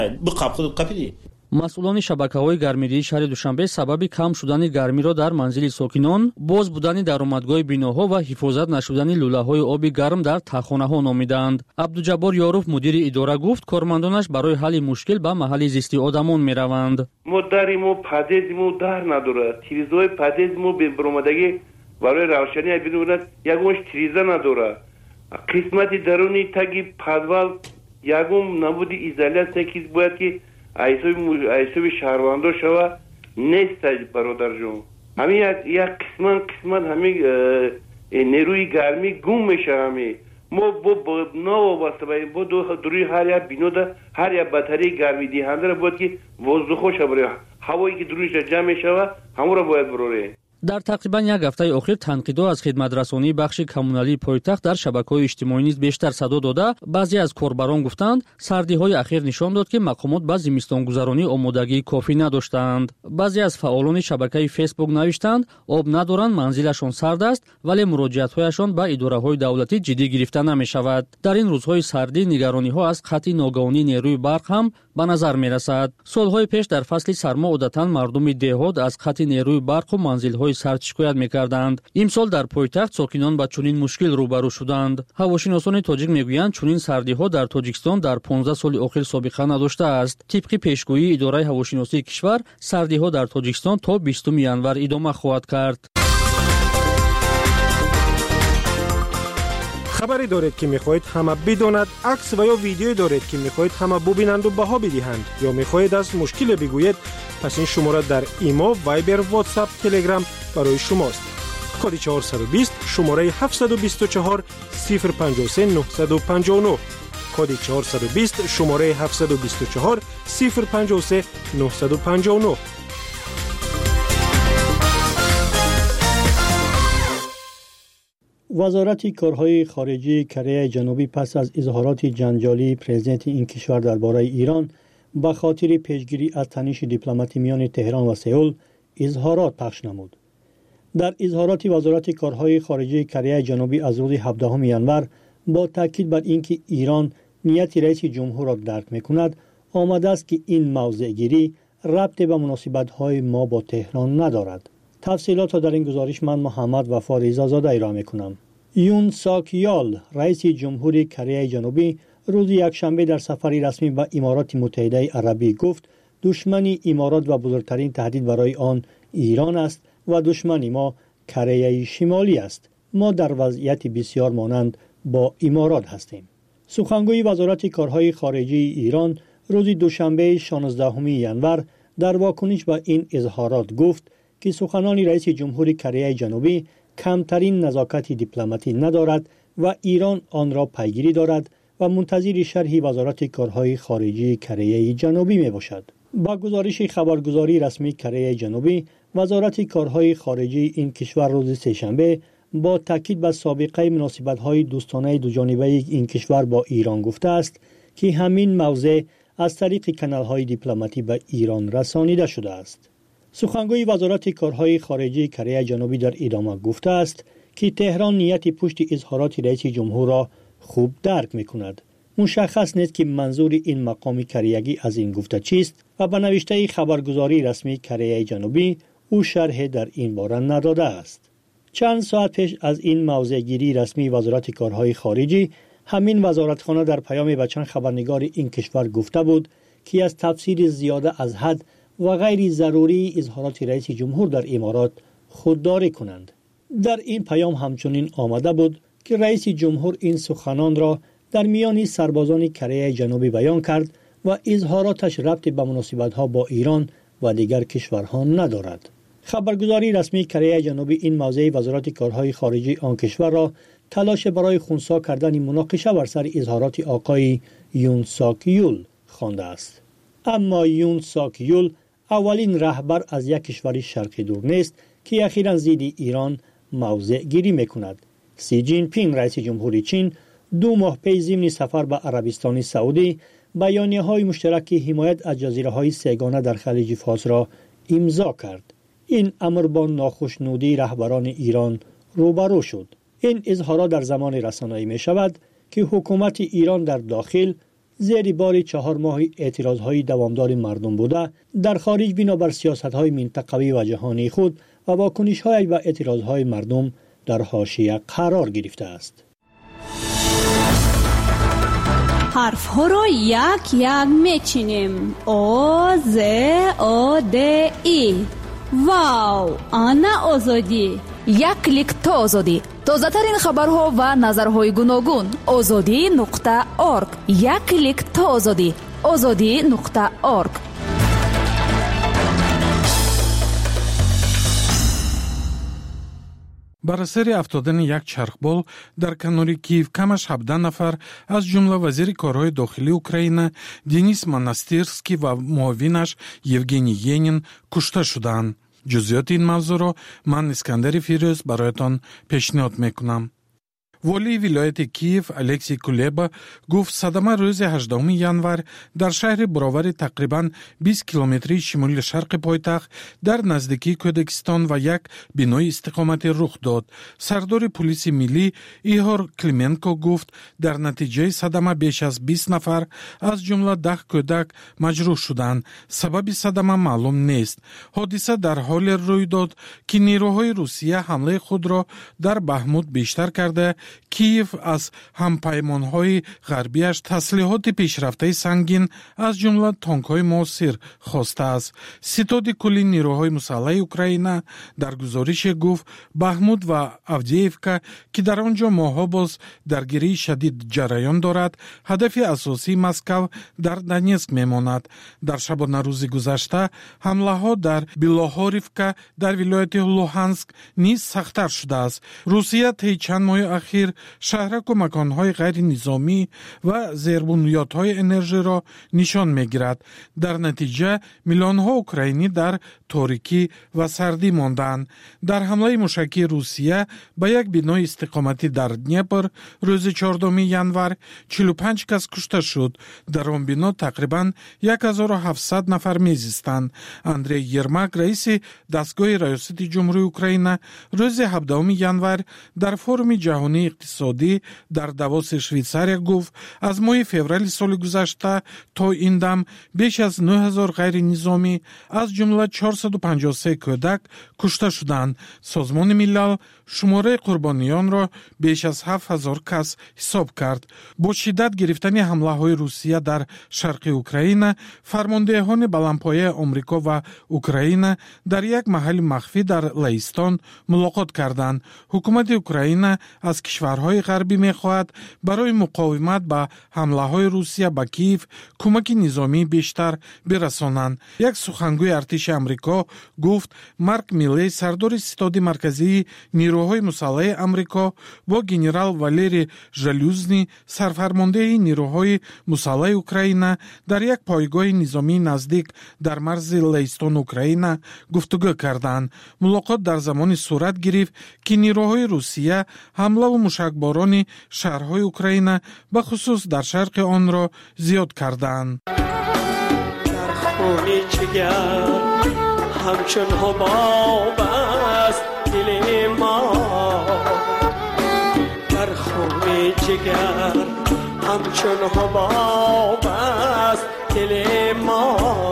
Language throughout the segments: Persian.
масъулони шабакаҳои гармигирии шаҳри душанбе сабаби кам шудани гармиро дар манзили сокинон, боз будани даромадгоҳи биноҳо ва ҳифозат нашудани лӯлаҳои оби гарм дар таххонаҳо номиданд. Абдуҷаббор Ёруф, мудири идора, гуфт кормандонаш барои ҳалли мушкил ба маҳалли зисти одамон мераванд. мо дари мо падези мо дар надорад, тиризаҳои падези мо бебаромадагӣ барои равшанӣ бидонад ягон тириза надорад. қисмати даруни таги подвал ягон набуди изолясия ки бояд ки айсоби шаҳрвандо шава нест бародарҷон. ҳамин як қисмат ҳамин нерӯи гармӣ гум мешавад. мо бо новобаста бо дуруи ҳар як бинода ҳар як батарии гармидиҳандара бояд ки воздухоша барои ҳавое ки дуруиша ҷамъ мешавад ҳамонро бояд барорем. дар тақрибан як ҳафтаи охир танқидҳо аз хидматрасонии бахши коммуналии пойтахт дар шабакаҳои иҷтимоӣ низ бештар садо дода, баъзе аз корбарон гуфтанд, сардиҳои ахир нишон дод ки мақомот ба зимистонгузаронӣ омодагии кофӣ надоштаанд. баъзе аз фаъолони шабакаи фейсбук навиштанд, об надоранд, манзилашон сард аст, вале муроҷиатҳояшон ба идораҳои давлатӣ ҷиддӣ гирифта намешавад. дар ин рӯзҳои сардӣ нигарониҳо аз қатъи ногаҳонии нерӯи барқ ҳам ба назар мерасад. солҳои пеш дар фасли сармо одатан мардуми деҳот аз қатъи нерӯи барқу манзилҳои сард шикоят мекарданд. имсол дар пойтахт сокинон ба чунин мушкил рӯбарӯ шуданд. ҳавошиносони тоҷик мегӯянд, чунин сардиҳо дар тоҷикистон дар 15 соли охир собиқа надоштааст. тибқи пешгӯии идораи ҳавошиносии кишвар, сардиҳо дар тоҷикистон то 20 январ идома хоҳад кард. хабаре доред ки мехоҳед ҳама бидонад, акс ва ё видеое доред ки мехоҳед ҳама бубинанду баҳо бидиҳанд ё мехоҳед аз мушкиле бигӯед, пас ин шумора дар имо, вайбер, ватсап, телеграм барои шумост. коди 420 шумораи 724 053 959, коди 420 шумораи 724 053 959. وزارت کارهای خارجه کره جنوبی پس از اظهارات جنجالی پرزیدنت این کشور درباره ایران به خاطر پیشگیری از تنش دیپلماتی میان تهران و سئول اظهارات پخش نمود. در اظهارات وزارت کارهای خارجه کره جنوبی از روز 17 ینور با تاکید بر اینکه ایران نیت رئیس جمهور را درک میکند، آمده است که این موضع گیری ربط به مناسبت‌های ما با تهران ندارد. تفصیلات را در این گزارش من محمد وفا رضازاده ارائه میکنم. یون ساک یال، رئیس جمهور کره جنوبی، روز یکشنبه در سفری رسمی به امارات متحده عربی گفت دشمن امارات و بزرگترین تهدید برای آن ایران است و دشمن ما کره شمالی است. ما در وضعیت بسیار مانند با امارات هستیم. سخنگوی وزارت کارهای خارجه ایران روز دوشنبه 16 ینور در واکنش به این اظهارات گفت که سخنان رئیس جمهور کره جنوبی کمترین نزاکت دیپلماتی ندارد و ایران آن را پیگیری دارد و منتظر شرح وزارت کارهای خارجه کره جنوبی می باشد. با گزارش خبرگزاری رسمی کره جنوبی، وزارت کارهای خارجه این کشور روز سه‌شنبه با تاکید بر سابقه مناسبت‌های دوستانه دوجانبه این کشور با ایران گفته است که همین موضوع از طریق کانال‌های دیپلماتی به ایران رسانیده شده است. سخنگوی وزارت کارهای خارجه کره جنوبی در ادامه گفته است که تهران نیت پشت اظهارات رئیس جمهور را خوب درک می‌کند. مشخص نیست که منظور این مقام کره‌ای از این گفته چیست و به نوشته خبرگزاری رسمی کره جنوبی او شرح در این باره نداده است. چند ساعت پیش از این موضع‌گیری رسمی وزارت کارهای خارجه، همین وزارتخانه در پیام به چند خبرنگار این کشور گفته بود که از تفسیر زیاده از حد و غیر ضروری اظهارات رئیس جمهور در امارات خودداری کنند. در این پیام همچنین آمده بود که رئیس جمهور این سخنان را در میان سربازان کره جنوبی بیان کرد و اظهاراتش ربط به مناسبت‌ها با ایران و دیگر کشورها ندارد. خبرگزاری رسمی کره جنوبی این موضع وزارت کارهای خارجه آن کشور را تلاش برای خنثی کردن مناقشه بر سر اظهارات آقای یون ساک یول خوانده است. اما یون ساک یول اولین رهبر از یک کشور شرقی دور نیست که اخیراً ضد ایران موضع گیری میکند. سی جین پینگ رئیس جمهوری چین 2 ماه پی ضمن سفر به عربستان سعودی بیانیه‌های مشترک حمایت از جزیره‌های سه‌گانه در خلیج فارس را امضا کرد. این امر با ناخشنودی رهبران ایران روبرو شد. این اظهارات در زمان رسانه‌ای می شود که حکومت ایران در داخل زیر بار 4 ماه اعتراضهای دوامدار مردم بوده، در خارج بنابر سیاست‌های منطقوی و جهانی خود و واکنش‌های و اعتراضهای مردم در حاشیه قرار گرفته است. حرف‌ها را یک یک می‌چینیم. آ ز آ د ای. واو، آنا آزادی. یک کلیک تا آزادی. تازه‌ترین خبرها و نظرهای گوناگون. azadi.org. یک کلیک تا آزادی. azadi.org. бар асари афтодани як чархбол дар канори Киев камаш 17 нафар аз ҷумла вазири корҳои дохилии Украина Денис Монастирский ва муовинаш Евгений Енин кушта шуданд. ҷузъиёти ин мавзӯъро ман Искандари Фирӯз бароятон пешниҳод мекунам. волии вилояти Киев Алексей Кулеба гуфт садама рӯзи 18 январ дар шаҳри буровари тақрибан 20 километрии шимоли шарқи пойтахт дар наздикии Кӯдакистон ва як бинои истиқоматӣ рух дод. сардори пулиси миллӣ Игор Клименко гуфт дар натиҷаи садама беш аз 20 нафар аз ҷумла 10 кӯдак маҷрӯҳ шуданд. сабаби садама маълум нест. ҳодиса дар ҳоле рӯй дод ки нерӯҳои Русия ҳамлаи худро дар Баҳмут бештар карда, Киев аз ҳампаймонҳои ғарбияш таслиҳоти пешрафтаи сангин аз ҷумла тонкҳои муосир хостааст. ситоди кулли нерӯҳои мусаллаҳи Украина дар гузорише гуфт Баҳмут ва Авдеевка, ки дар он ҷо моҳҳо боз даргирии шадид ҷараён дорад, ҳадафи асосии Москав дар Донецк мемонад. дар шабонарӯзи гузашта ҳамлаҳо дар Белохоривка дар вилояти Луҳанск низ сахттар шудааст. Русия таи чанд моҳи ахир шаҳраку маконҳои ғайринизомӣ ва зербунёдҳои энержиро нишон мегирад. дар натиҷа миллионҳо украинӣ дар торикӣ ва сардӣ мондаанд. дар ҳамлаи мушакии Русия ба як бинои истиқоматӣ дар Днепр рӯзи 14 январ 45 кас кушта шуд. дар он бино тақрибан 1700 нафар мезистанд. Андрей Ермак, раиси дастгоҳи раёсати ҷумҳурии Украина, рӯзи 17 январ дар форуми ҷаҳонии иқтисодӣ дар Давоси Швейтсария гуфт аз моҳи феврали соли гузашта то ин дам беш аз 9000 ғайринизомӣ аз ҷумла 453 кӯдак кушта шуданд. Созмони милал шумораи қурбониёнро беш аз 7000 кас ҳисоб кард. бо шиддат гирифтани ҳамлаҳои Русия дар шарқи Украина, фармондеҳони баландпояи Омрико ва Украина дар як маҳалли махфӣ дар Лаҳистон мулоқот карданд. ҳукумати Украина аз кишварҳои ғарбӣ мехоҳад барои муқовимат ба ҳамлаҳои Русия ба Киев кӯмаки низомии бештар бирасонанд. як сухангӯи артиши Амрико гуфт Марк Миллей, сардори ситоди марказии нерӯҳои мусаллаҳи Амрико, бо генерал Валерий Жалюзный, сарфармондеи нерӯҳои мусаллаҳи Украина, дар як пойгоҳи низомии наздик дар марзи Лаҳистону Украина гуфтугӯ карданд. мулоқот дар замони сурат гирифт ки нерӯҳои Русия ҳамлаву мушакборони шаҳрҳои Украина ба хусус дар шарқи онро зиёд карданд. дар хуни чигар ҳамчун ҳубоб аст дили мо, дар хуни чигар ҳамчун ҳубоб аст дили мо,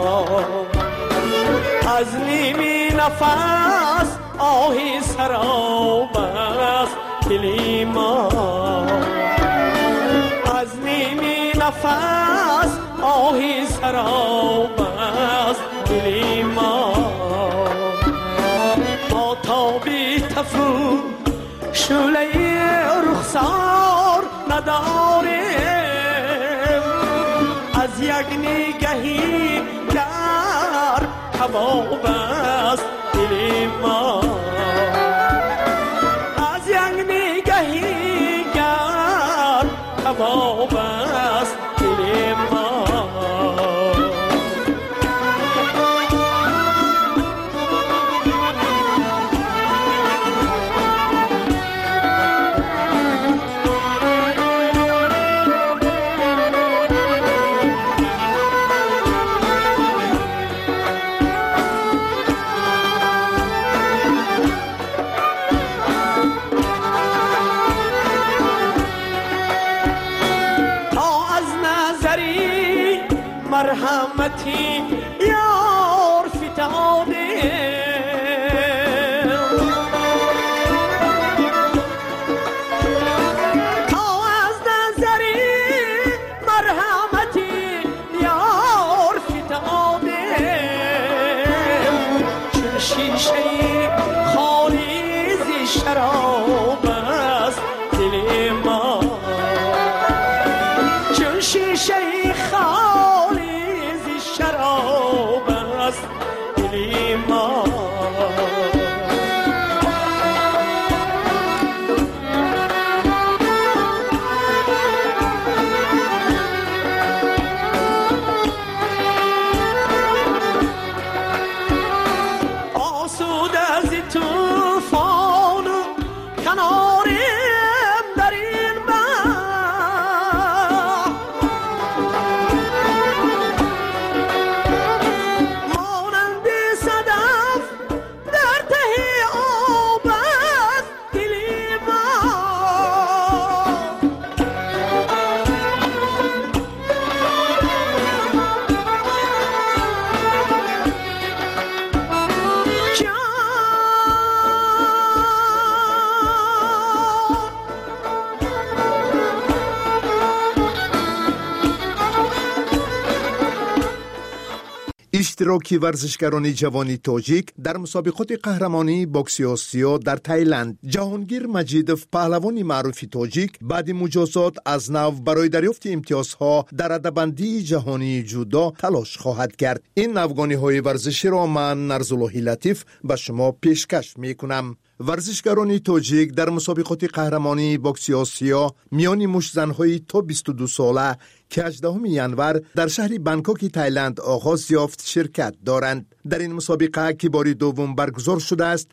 аз ними нафас оҳи сароб аст дили мо, از نیمی نفس آهی سراب است دلی ما، ما تابی تفو شعله رخسار نداریم، از یک نگهی گر کباب است دلی ما، از یک نگهی گر کباب است دلی ما. مرحمتی یار فتاده شیشه خالی شراب است دل ما چون شیشه خالی شراب است دل ما اشتراک ورزشکاران جوانی تاجیک در مسابقات قهرمانی بوکس آسیا در تایلند. جهانگیر مجیدوف پهلوان معروف تاجیک بعد مجازات از نو برای دریافت امتیازها در رده‌بندی جهانی جودو تلاش خواهد کرد. این افغانی‌های ورزشی را من نرزاللهی لطیف به شما پیشکش میکنم. ورزشکاران تاجیک در مسابقات قهرمانی بوکس آسیا میان مشت‌زن‌های تا 22 ساله که 18 ینور در شهر بانکوک تایلند آغاز یافت شرکت دارند. در این مسابقه که بار دوم برگزار شده است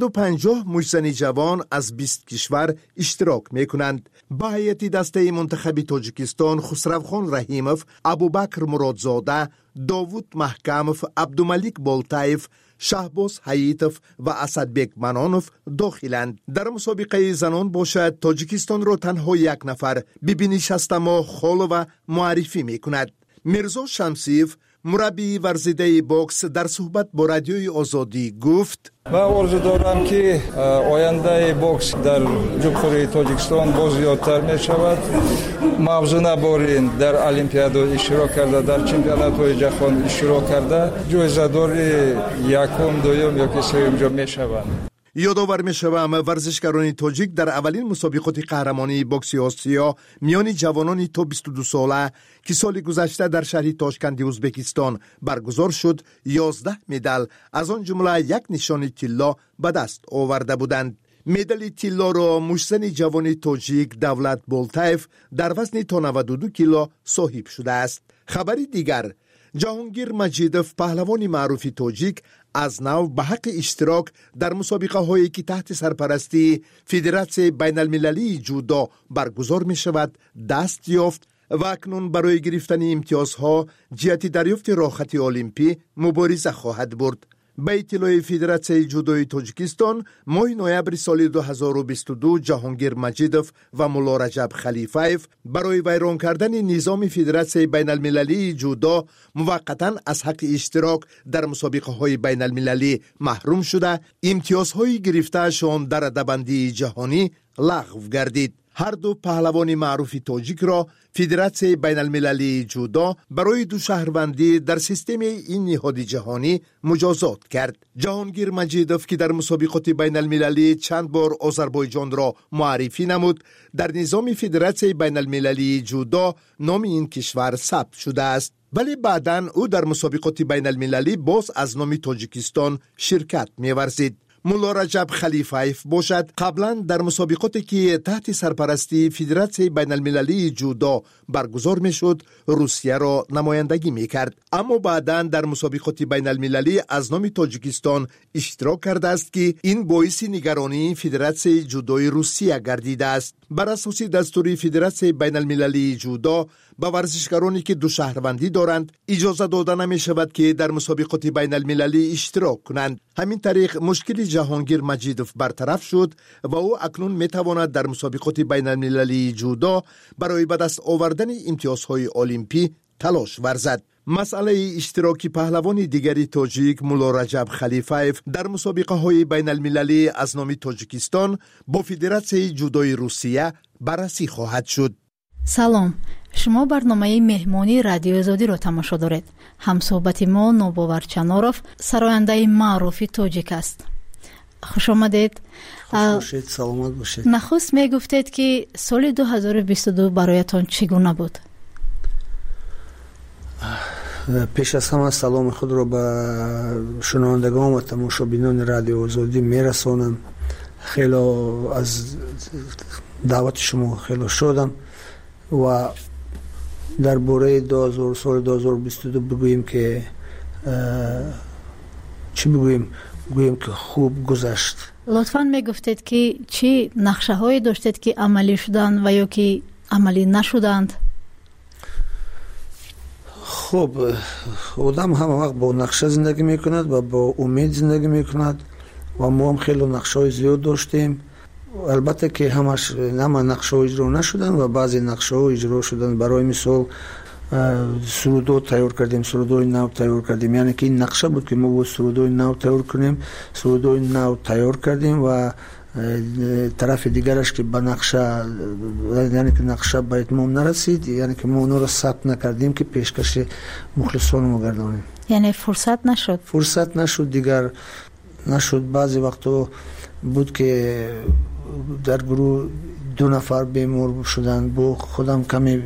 250 مشت‌زن جوان از 20 کشور اشتراک میکنند. با هیئت دسته منتخب تاجیکستان خسروخان رحیموف، ابوبکر مرادزاده، داوود محکموف، عبدالملیک بولتایف، شهباز حییتوف و اسدبک منانوف داخلند. در مسابقه زنان باشد تاجیکستان را تنها یک نفر ببین 60 ماه خال و معرفی می کند. میرزا شمسیف مربی ورزیده بوکس در صحبت با رادیوی آزادی گفت: من آرزو دارم که آینده بوکس در جمهوری تاجیکستان باز زیادتر می شود. موضوع بارین در المپیاد اشتراک کرده، در چمپیونات های جهان اشتراک کرده، جایزه دار یکم، دوم یا که سوم جا می شوند. یادآور می‌شوم ورزشکاران تاجیک در اولین مسابقات قهرمانی بوکس آسیا میان جوانان تا 22 ساله که سال گذشته در شهر تاشکند ازبکستان برگزار شد 11 مدال از آن جمله یک نشان طلا به دست آورده بودند. مدال طلا را مشت‌زن جوان تاجیک دولت بولتایف در وزن تا 92 کیلو صاحب شده است. خبری دیگر: جهانگیر مجیدوف پهلوان معروف تاجیک از نو به حق اشتراک در مسابقه هایی که تحت سرپرستی فدراسیون بین المللی جودو برگزار می شود دست یافت و اکنون برای گرفتن امتیازها جهت دریافت راحتی المپی مبارزه خواهد برد. به اطلاع فدراسیون جودوی تاجیکستان ماه نوامبر سال 2022 جهانگیر مجیدوف و مولا رجب خلیفایف برای ویران کردن نظام فدراسیون بین المللی جودو موقتا از حق اشتراک در مسابقه های بین المللی محروم شده امتیازهای گرفتهشان در رده‌بندی جهانی لغو گردید. هر دو پهلوان معروف تاجیک را فدراسیون بین المللی جودو برای دو شهروندی در سیستم این نهاد جهانی مجازات کرد. جهانگیر مجیدوف که در مسابقات بین المللی چند بار آذربایجان را معرفی نمود، در نظام فدراسیون بین المللی جودو نام این کشور ثبت شده است، ولی بعداً او در مسابقات بین المللی باز از نام تاجیکستان شرکت می‌ورزید. مولا رجب خلیفایف باشد قبلا در مسابقاتی که تحت سرپرستی فدراسیون بین المللی جودو برگزار می شد روسیه را نمایندگی می کرد، اما بعداً در مسابقات بین المللی از نام تاجیکستان اشتراک کرده است که این باعث نگرانی فدراسیون جودوی روسیه گردیده است. بر اساس دستور فدراسیون بین المللی جودو به ورزشکارانی که دو شهروندی دارند اجازه داده نمی شود که در مسابقات بین المللی اشتراک کنند. همین طریق مشکل جهانگیر مجیدوف برطرف شد و او اکنون می تواند در مسابقات بین المللی جودو برای به دست آوردن امتیازهای المپی تلاش ورزد. مسئله اشتراکی پهلوان دیگری تاجیک مولا رجب خلیفایف در مسابقه های بین المللی از نام تاجیکستان با فدراسیون جودوی روسیه بررسی خواهد شد. سلام، شما برنامه مهمانی رادیو آزادی را تماشا دارید. همصحبت ما نوباور چناروف، سراینده معروف تاجیک است. خوش آمدید. باشید، سلامت باشید. نخست می گفتید که سال 2022 برایتان چگونه بود؟ پیش از همه سلام خود را به شنوندگان و تماشابینان رادیو آزادی میرسانم. خیلی از دعوت شما خیلی شدم و درباره سال 2022 بگوییم که چی بگوییم که خوب گذشت. لطفاً می گفتید که چی نقشه هایی داشتید که عملی شدند و یا که عملی نشدند؟ خب آدم همه وقت با نقشه زندگی میکند و با امید زندگی میکند و ما هم خیلی نقشه های زیاد داشتیم. البته که همش نقشه ها اجرا نشدن و بعضی نقشه ها اجرا شدن. برای مثال سرودو تیار کردیم، سرودوی نو تیار کردیم، یعنی که این نقشه بود که ما بود سرودوی نو تیار کنیم. سرودوی نو تیار کردیم و طرف دیگرش که به نقشه، یعنی که نقشه به اتمام نرسید، یعنی که ما اونو را ثبت نکردیم که پیشکش مخلصان ما گردانیم. یعنی فرصت نشد دیگر نشد. بعضی وقتا بود که در گروه 2 نفر بیمار شدن، با خودم کمی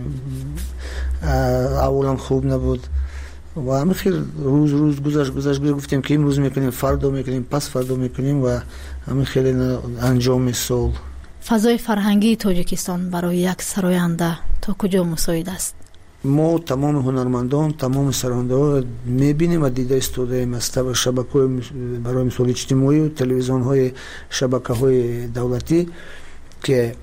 اولم خوب نبود و همه خیلی روز گذشت گفتیم که امروز میکنیم، فردا میکنیم، پس فردا میکنیم و همه خیلی انجام سال. فضای فرهنگی تاجیکستان برای یک سراینده تا کجا مساعد است؟ ما تمام هنرمندان، تمام سراینده ها میبینیم و دیده استودیم از شبکه‌های برای مثال اجتماعی و تلویزیون های شبکه های دولتی که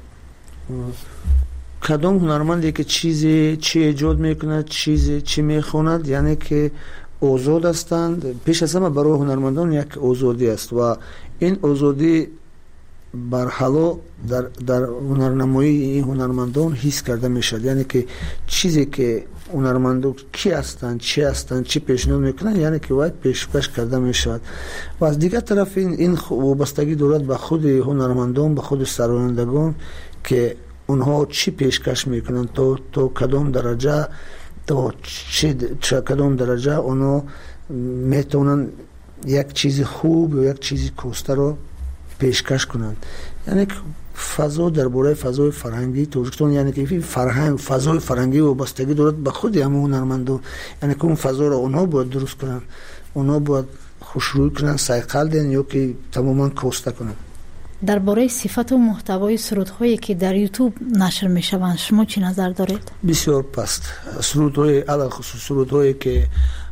کدام هنرمندی که چی ایجاد میکند، چی میخواند، یعنی که آزاد هستند. پیش از همه برای هنرمندان یک آزادی است و این آزادی برحالا در هنرنمایی این هنرمندان حس کرده میشد. یعنی که چیزی که هنرمندان کی هستند، چی پیشنهاد میکنند، یعنی که باید پیشکش کرده میشد. و از دیگر طرف این وابستگی دارد به خود هنرمندان، به خود سرایندگان که اونها چی پیشکش میکنند، تا کدام درجه، کدام درجه اونها میتونن یک چیز خوب یا یک چیز کوسته رو پیشکش کنند. یعنی که فضا درباره فضای فرهنگی تاجیکستان، یعنی که فضای فرهنگی وابستگی دارد به خود همه هنرمندان. یعنی که اون فضا رو اونها باید درست کنند، اونها باید خوشروی کنند، سایقل دین یا که تماما کوسته کنند. درباره صفت و محتوای سرودهایی که در یوتیوب نشر میشوند شما چی نظر دارید؟ بسیار پست. سرودهای علاوه خصوص سرودهایی که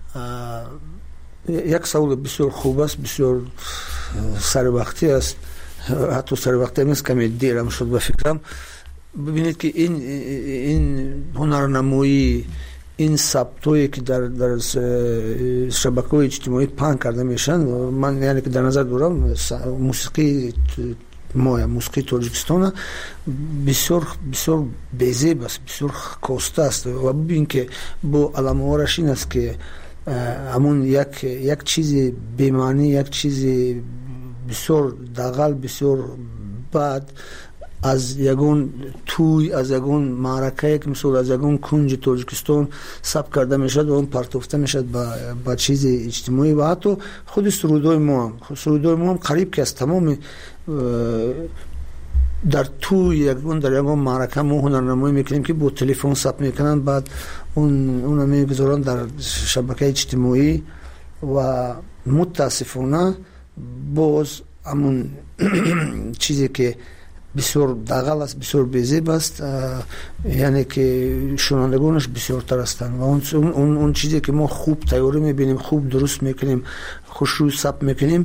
یک سوال بسیار خوب است، بسیار سر وقتی است، حتی سر وقتی نیست، کمی دیرم شد به فکرم. ببینید که این هنرنمایی، این ثبتایی که در شبکه‌های اجتماعی پهن کرده میشن، من یعنی که در نظر دارم موسیقی تاجیکستان بسیار بی‌زیب است، بسیار کوسته است و ببین که با علامه‌هاش این است که همون یک چیز بی‌معنی، یک چیز بسیار دغل، بسیار بد از یگون توی، از یگون معرکه که مثلا از یگون کنج تاجیکستان ثبت کرده میشد و اون پرتافته میشد با چیز اجتماعی. و حتی خود سرودهای ما هم قریب که از تمام در توی یگون معرکه ما هنرنمایی میکنیم که با تلفن ثبت میکنن، بعد اون میگذارن در شبکه اجتماعی و متاسفانه باز همون چیزی که بسیار دغل است، بسیار بی‌زیب است، یعنی که شنوندگانش بسیار تر هستند و اون چیزی که ما خوب تیاری میبینیم، خوب درست میکنیم، خوشروی ثبت میکنیم،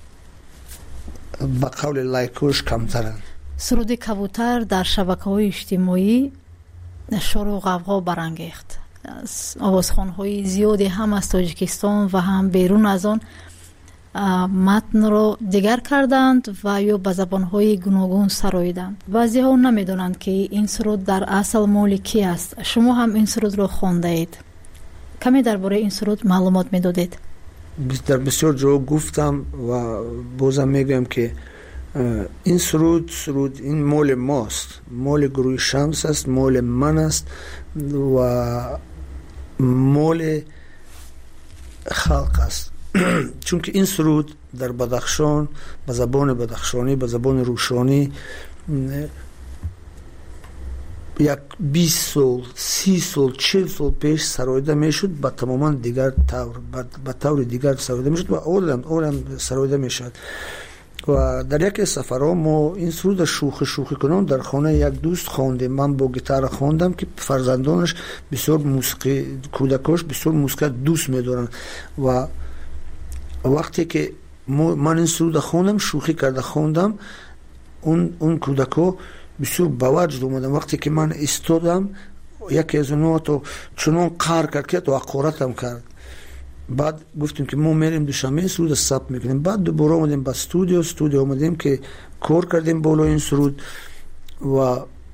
با قول لایکوش کمترند. سرود کبوتر در شبکه‌های اجتماعی شور و غوغا برانگیخت. آوازخوان‌های زیادی هم از تاجیکستان و هم بیرون از آن متن رو دیگر کردند و یا به زبان‌های گوناگون سراییدند. بعضی‌ها نمی‌دانند که این سرود در اصل مال کی است. شما هم این سرود رو خوانده اید. کمی درباره این سرود معلومات میدادید؟ در بسیار جا گفتم و بازم میگم که این سرود این مال ماست، مال گروه شمس است، مال من است و مال خلق است. چون که این سرود در بدخشان به زبان بدخشانی، به زبان روشانی یک 20 سال، 30 سال، 40 سال پیش سرایده میشد، با تماما دیگر طور، با طور دیگر سرایده میشد و اولم سرایده میشد. و در یک سفرها ما این سرود شوخی کنم در خانه یک دوست خواندیم. من با گیتار خواندم که فرزندانش بسیار موسیقی، کودکاش بسیار موسیقی دوست میدارن و وقتی که من این سرود خواندم، شوخی کرده خواندم، اون کودکا بسیار باوجد اومدن. وقتی که من استادم یکی از اونها تو چنان قهر کرد که تو حقارتم کرد. بعد گفتیم که ما میریم دوشنبه سرود ثبت میکنیم. بعد دوباره اومدیم با استودیو اومدیم که کار کردیم بالا این سرود و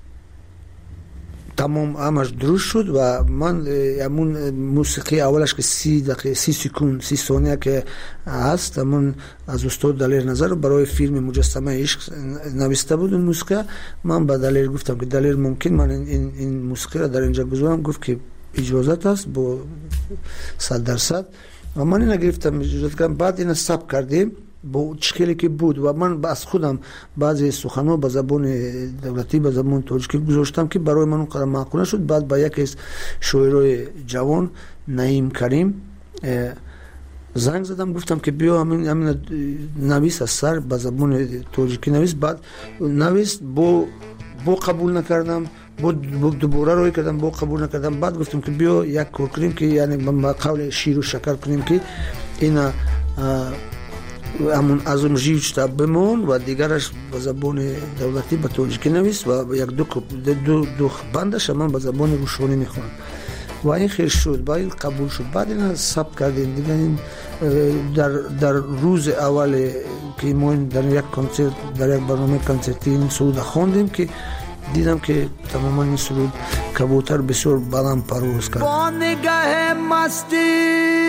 تمام همش درست شد و من همون موسیقی اولش که 30 دقیقه 30 سکند 30 ثانیه که هست، همون از استاد دلیر نظر برای فیلم مجسمه عشق نوشته بود. اون موسیقی من به دلیر گفتم که دلیر ممکن من این موسیقی را در اینجا بذارم؟ گفت که اجازت است با 100% و من اینو گرفتم اجازت کردم. بعد اینو ثبت کردیم با چکلی که بود و من از خودم بعضی سخن‌ها به زبان دولتی، به زبان تاجیکی گذاشتم که برای من اونقدر معقول شد. بعد با یکی از شاعرای جوان نعیم کریم زنگ زدم، گفتم که بیا همین نویس از سر به زبان تاجیکی نویس. بعد نویس با قبول نکردم، دوباره روی کردم، با قبول نکردم. بعد گفتم که بیا یک کار کنیم که یعنی با قول شیر و شکر کنیم که اینا همون ازم جیوچتا بمون و دیگرش به زبان دولتی به تاجیکی نویس و یک دو بندش من به زبان روشانی میخونم و این خیر شد. با این قبول شد. بعد این ثبت کردیم دیگه. این در روز اول که ما در یک کنسرت، در یک برنامه کنسرتی این سرود خواندیم که دیدم که تماما این سرود کبوتر بسیار بلند پرواز کرد. با نگاه مستی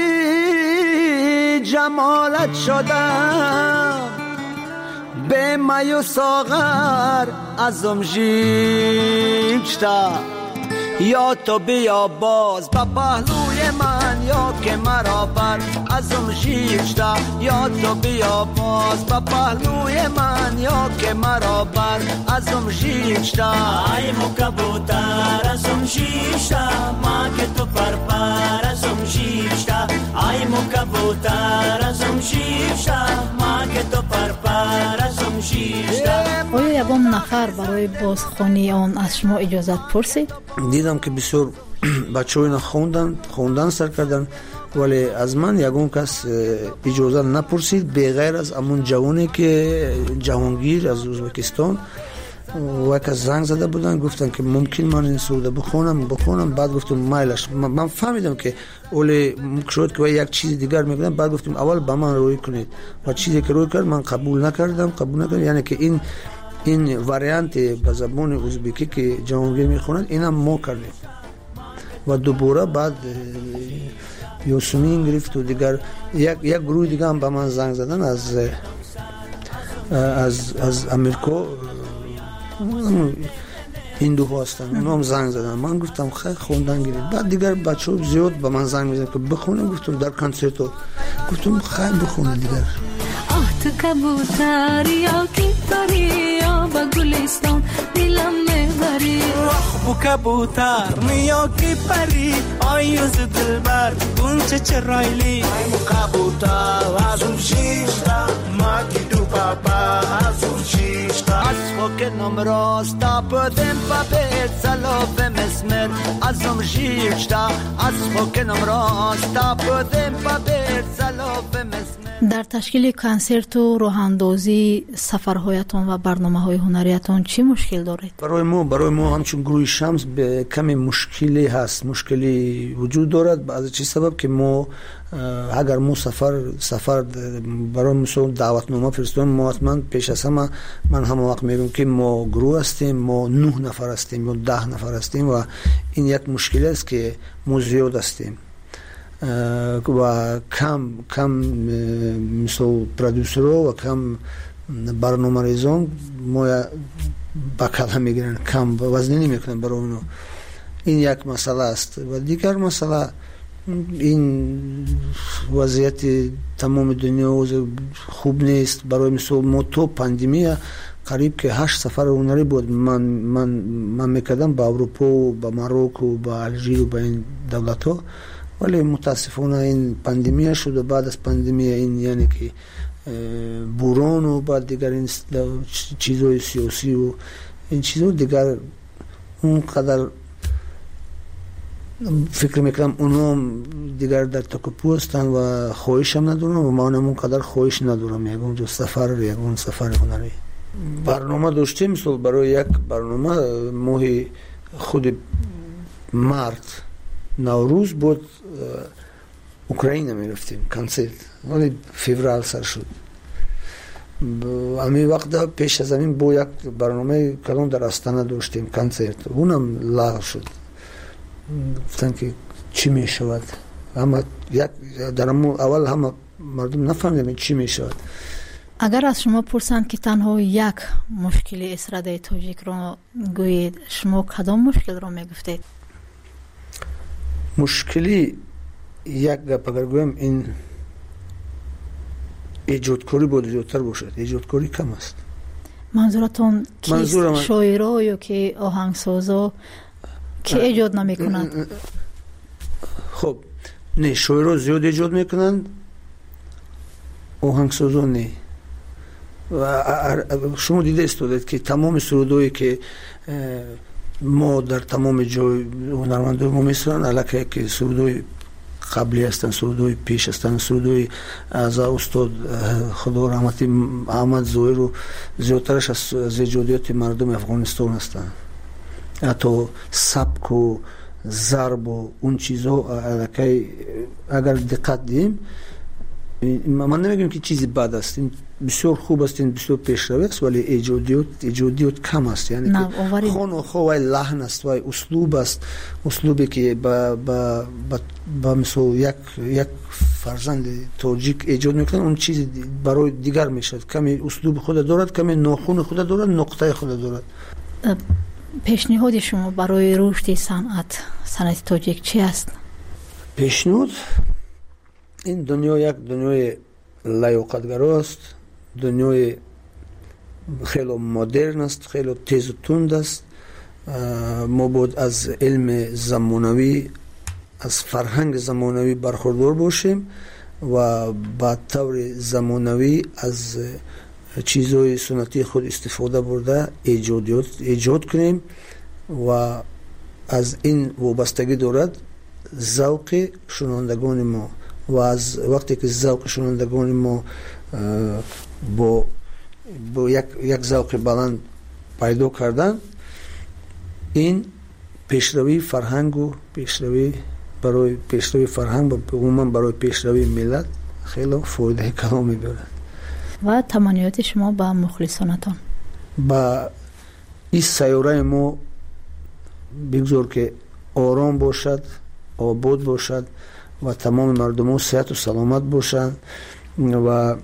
جمالت شدم، به می و ساغر ازم جیبشتا، یا تو بیا باز با پهلوی من، یا که مرا بر ازم جیبشتا، یا تو بیا باز با پهلوی من، یا که مرا بر ازم جیبشتا. ای مو کبوتر ازم جیبشتا، ما که تو پر ازم جیبشتا. ای مو کبوتر ازم جیبشتا، ما که تو پر ازم جیبشتا. آیا یگان نفر برای بازخوانی آن از شما اجازت پرسید؟ دیدم که بسیار بچه ها اینا خوندن سر کردن، ولی از من یگان کس اجازه نپرسید بغیر از امون جوانی که جهانگیر از ازبکستان و یک زنگ زده بودن، گفتن که ممکن من این سروده بخونم. بعد گفتم مایلش. من فهمیدم که اولی شد که یک چیز دیگر میگن. بعد گفتم اول با من روی کنید و چیزی که روی کرد من قبول نکردم. یعنی که این واریانت به زبان ازبکی که جهانگیر میخوند اینا ما کردیم و دوباره بعد یوسمین گرفت و دیگر یک گروه دیگه هم به من زنگ زدن از امریکا، هندو هستن، اونا هم زنگ زدن. من گفتم خیلی خوندن گیرید. بعد دیگر بچه ها زیاد به من زنگ میزنن که بخونم. گفتم در کنسرت ها گفتم خیلی بخونه دیگر. تو کبوتر یا کی پری یا با گلستان دلم میبری، بو کبوتر یا کی پری آیوز دلبر گونچه چرایلی. ای مو کبوتر ازم شیشتا، ما کی دو پاپا ازم شیشتا. از فوکنم راستا پدم پاپت سلاف مسمر ازم شیشتا. از فوکنم راستا پدم پاپت سلاف مسمر. در تشکیل کنسرت و راهاندازی سفرهایتان و برنامه‌های هنریتان چی مشکل دارید؟ برای ما همچون گروه شمس به کمی مشکلی هست، مشکلی وجود دارد. از چه سبب که ما اگر ما سفر برای مثلا دعوتنامه فرستیم، ما حتما پیش از همه من هم وقت میگم که ما گروه هستیم، ما 9 نفر هستیم یا 10 نفر هستیم و این یک مشکل است که ما زیاد هستیم و کم مثل پرودوسرها و کم برنامه‌ریزان ما بکله میگیرن، کم وزنی نمیکنن برای اونو. این یک مسئله است. و دیگر مسئله این وضعیت تمام دنیا خوب نیست. برای مثل ما تو پاندمی قریب که 8 سفر هنری بود من میکردم با اروپا و با ماروک و با الژیر و با این دولت ها، ولی متاسفانه این پاندمی شد و بعد از پاندمی این یعنی که بوران و بعد دیگر این چیزهای سیاسی و این چیزها دیگر اونقدر فکر میکنم اونا دیگر در تکاپو هستن و خواهش هم ندارم و ما هم اونقدر خواهش ندارم یکون سفر هنری. برنامه داشتیم مثل برای یک برنامه ماه خود مارت نوروز بود اوکراین میرفتیم کنسرت، ولی فوریه سر شد. همین وقت پیش از همین با یک برنامه کلان در استانه داشتیم کنسرت، اونم لغو شد. گفتن که چی می شود؟ اما در اول همه مردم نفهمیدن چی می شود. اگر از شما پرسند که تنها یک مشکل استراده تاجیک را گویید، شما کدام مشکل را می گفتید؟ مشکلی یک گپ اگر گویم این ایجادکاری بود زیادتر باشد. ایجادکاری کم است. منظورتون کیست؟ شاعرها یا که آهنگسازا که ایجاد نمی کنند؟ خب نه، شاعرها زیاد ایجاد میکنند، آهنگسازا نه. و شما دیده استودید که تمام سرودایی که ما در تمام جای هنرمندان ما میسرن علاقه که سرودای قبلی هستن، سرودای پیش هستن، سرودای از استاد خدا رحمتی احمد ظاهر و زیادترش از ایجادیات مردم افغانستان هستن. حتی سبک و ضرب و اون چیزها علاقه اگر دقت دیم، من نمیگم که چیزی بد است، بسیار خوب است، بسیار پیشرو است، ولی ایجادیات کم است. یعنی که خون و خواه لحن است و اسلوب است، اسلوبی که با مثل یک فرزند تاجیک ایجاد میکنن، اون چیز برای دیگر میشد. کمی اسلوب خود دارد، کمی ناخون خود دارد، نقطه خود دارد. پیشنهاد شما برای رشد صنعت تاجیک چی است؟ پیشنهاد این دنیا یک دنیای لیاقتگرا است، دنیای خیلی مدرن است، خیلی تیز و تند است. ما باید از علم زمانوی، از فرهنگ زمانوی برخوردار باشیم و با طور زمانوی از چیزهای سنتی خود استفاده برده ایجاد کنیم و از این وابستگی دارد ذوق شنوندگان ما. و از وقتی که ذوق شنوندگان ما با یک ذوق بلند پیدا کردن، این پیشروی فرهنگ و برای پیشروی فرهنگ و عموما برای پیشروی ملت خیلی فایده کلامی دارد. و تمنیات شما با مخلصانتان؟ با این سیاره ما بگذار که آرام باشد، آباد باشد و تمام مردم ها صحت و سلامت باشند و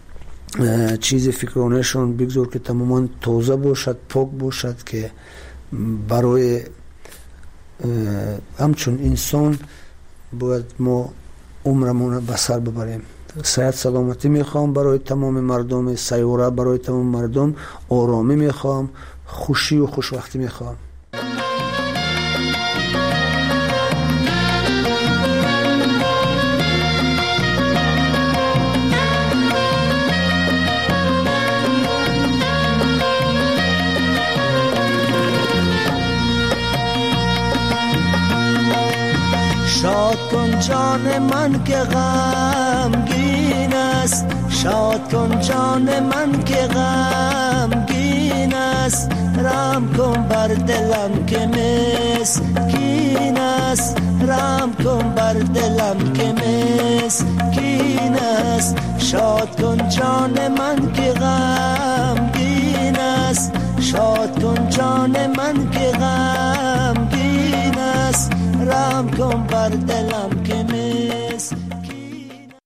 چیز فکرانشون بگذار که تماما تازه باشد، پاک باشد، که برای همچون انسان باید ما عمرمون به سر ببریم. صحت سلامتی میخوام برای تمام مردم سیاره، برای تمام مردم آرامی میخوام، خوشی و خوشوقتی میخوام. شاد کن جان من که غمگین است، شاد کن جان من که غمگین است، رحم کن بر دلم که مسکین است، رحم کن بر دلم که مسکین است. شاد کن جان من که غمگین است، شاد کن جان من که غمگین است، رحم کن بر دلم